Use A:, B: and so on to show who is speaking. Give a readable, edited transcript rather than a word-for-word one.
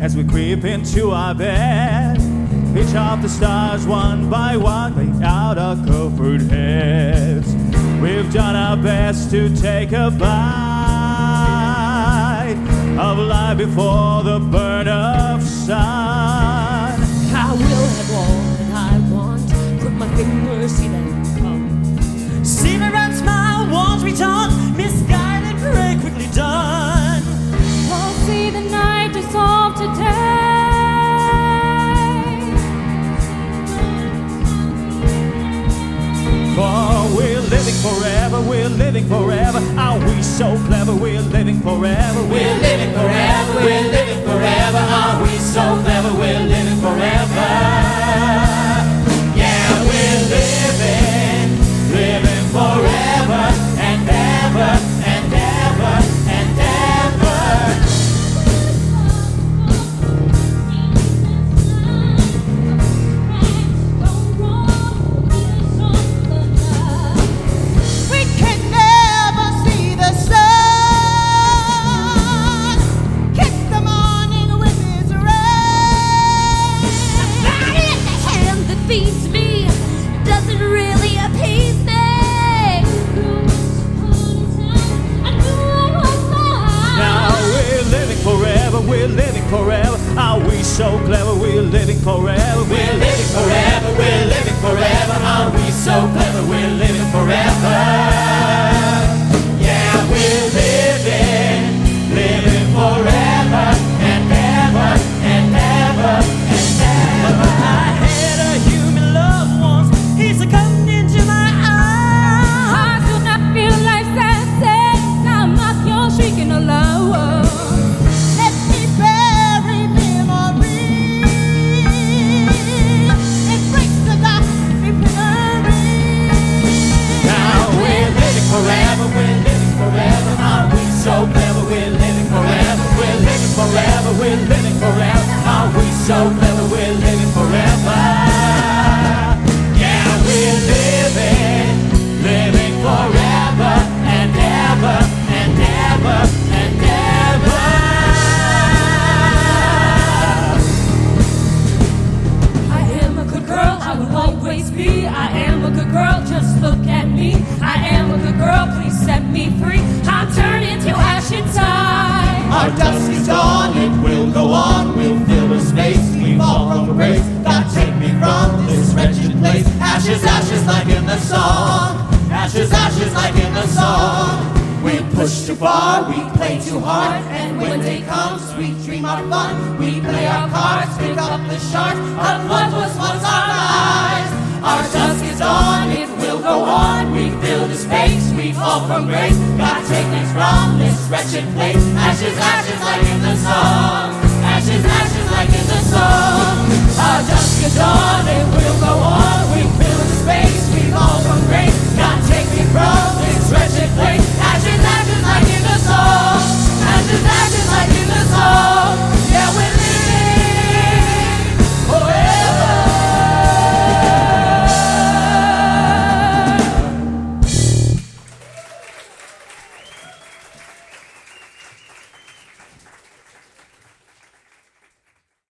A: as we creep into our bed. Each of the stars one by one lay out our covered heads. We've done our best to take a bite of life before the burn of sun.
B: I will have all that I want. Put my fingers, see them come. See me run, smile, won't return. Misguided, pray, quickly done.
C: Won't see the night dissolve today.
A: For we're living forever, we're living forever. Are we so clever? We're living forever.
B: We're living forever, we're living forever. Are we so clever? We're living forever. Yeah, we're living forever and ever and ever and ever.
D: We can never see the sun. Kiss the morning with his rays.
C: Body in the hand that feeds me doesn't really appease me.
A: Now we're living forever, we're living forever. Are we so clever? We're living forever.
B: We're living forever, we're living forever. Are we so clever? We're living forever. Yeah, we're living forever and ever and ever and ever. I had a human loved once. He succumbed into my arms.
C: I do not feel like senses. I'm not your shrieking alone.
D: Let me bury memories. Embrace the dark memory.
A: Now
B: We're living forever, we're living forever. Are we so clever? We're living forever, we're living forever, we're living forever. Are we so clever? We're living forever. Yeah, we're living forever and ever and ever and ever. I am a good girl, I will always be. I am a good girl, just look at me. I am a good girl, please set me free. I'm turning to ash inside.
D: Our dusk is gone, it will go on. We'll fill the space, we fall from grace. God, take me from this wretched place. Ashes, ashes like in the song. Ashes, ashes like in the song. We push too far, we play too hard. And when day comes, we dream our fun. We play our cards, pick up the shards of what was once our lives. Our dusk is gone, it will go on. We fill the space, we fall from grace. God, take us from this wretched place. Ashes, ashes like in the song. Ashes, ashes like in the song.